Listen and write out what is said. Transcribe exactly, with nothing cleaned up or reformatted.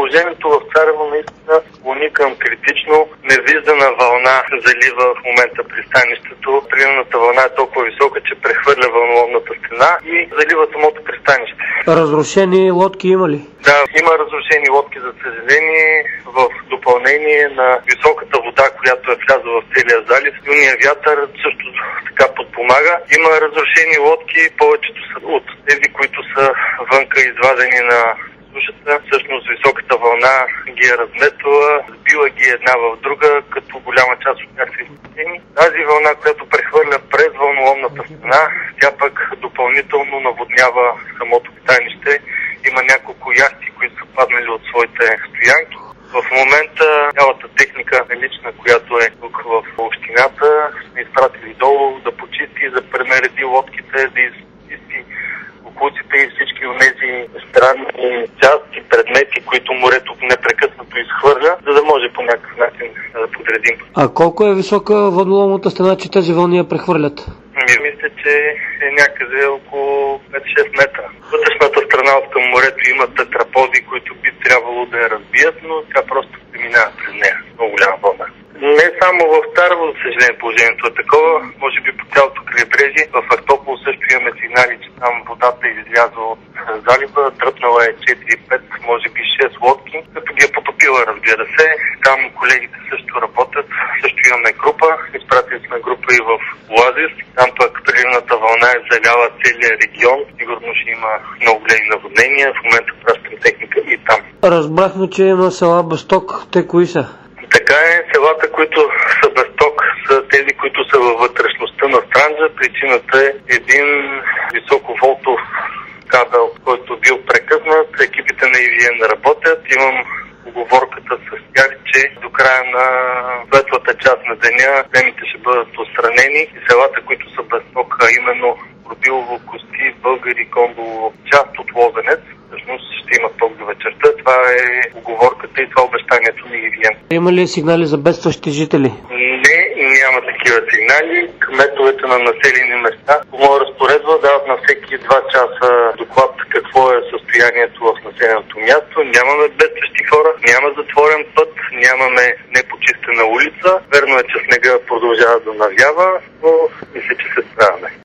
положението в Царево наистина склони към критично. Невиждана вълна залива в момента пристанището. Приливната вълна е толкова висока, че прехвърля вълноломната стена и залива самото пристанище. Разрушени лодки има ли? Да, има разрушени лодки, за съжаление, в допълнение на високата вода, която е влязла в целия залив. Силният вятър също така подпомага. Има разрушени лодки, повечето са от тези, които са вънка извадени на сушата. Всъщност високата вълна ги е разметвала, сбила ги една в друга, като голяма част от тях са изпустени. Тази вълна, която прехвърля през вълноломната стена, тя пък допълнително наводнява самото пристанище. Има няколко яхти, които са паднали от своите стоянки. В момента цялата техника налична, която е тук в общината, сме изпратили долу да почисти, да пренареди лодките, да изчисти околците и всички от тези странни части, предмети, които морето непрекъснато изхвърля, за да може по някакъв начин да подредим. А колко е висока водоломната стена, че тези вълни я прехвърлят? Мисля, че е някъде около пет-шест метра. Вътрешната страна от към морето има тетраподи, които би трябвало да я разбият, но тя просто преминава през нея. Много голяма вълна. Не само в Царево, за съжаление, положението е такова. Може би по цялото крайбрежие. В Ахтопол също имаме сигнали, че там водата е излязла от залива. Дръпнала е четири-пет, може би шест лодки, като ги е потопила, разбира се. Там колегите също работят. Също имаме група. Изпратили сме група и в Оазис. Там пък приливната вълна е заляла целия регион. Сигурно ще има много големи наводнения. В момента пращам техника и там. Разбрахме, че има села без ток. Те кои са? Така е, селата, които са без ток, са тези, които са във вътрешността на Странджа. Причината е един високоволтов кабел, който бил прекъснат. Екипите на И Ви Ен работят. Имам уговорката с тях, че до края на светлата част на деня темите ще бъдат отстранени и селата, които са без ток, а именно Родилово, Кости, Българи, Кондолово, част от Лозенец, всъщност ще има ток до вечерта. Това е уговорката и това обещанието на И Ви Ен. Има ли сигнали за бедстващи жители? Не, няма такива сигнали. Кметовете на населени места по моя разпоредба дават на всеки два часа доклад какво е състоянието в населеното място. Нямаме бедстващи хора, няма затворен път, нямаме непочистена улица. Верно е, че снега продължава да навява, но мисля, че се справяме.